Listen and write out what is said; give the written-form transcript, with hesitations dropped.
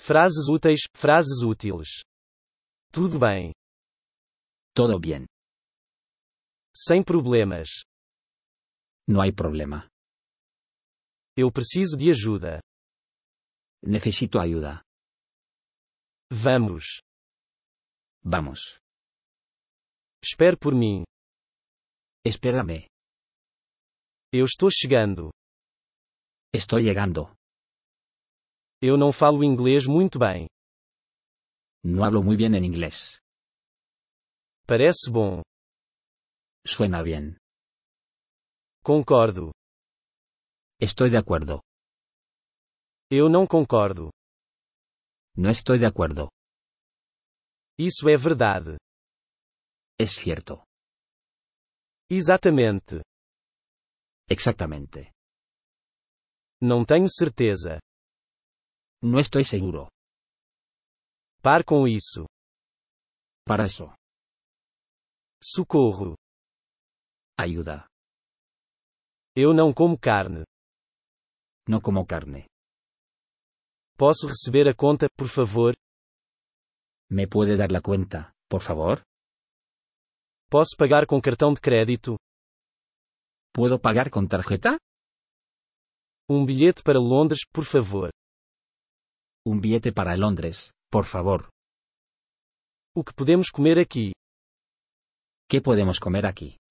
Frases úteis, frases úteis. Tudo bem. Todo bien. Sem problemas. No hay problema. Eu preciso de ajuda. Necesito ayuda. Vamos. Vamos. Espere por mim. Espérame. Eu estou chegando. Estoy llegando. Eu não falo inglês muito bem. No hablo muy bien en inglés. Parece bom. Suena bien. Concordo. Estoy de acuerdo. Eu não concordo. No estoy de acuerdo. Isso é verdade. Es cierto. Exatamente. Exactamente. Não tenho certeza. No estoy seguro. Pare com isso. Para eso. Socorro. Ayuda. Eu não como carne. No como carne. Posso receber a conta, por favor? ¿Me puede dar la cuenta, por favor? Posso pagar com cartão de crédito? ¿Puedo pagar con tarjeta? Bilhete para Londres, por favor. Un billete para Londres, por favor. O que podemos comer aqui? ¿Qué podemos comer aquí?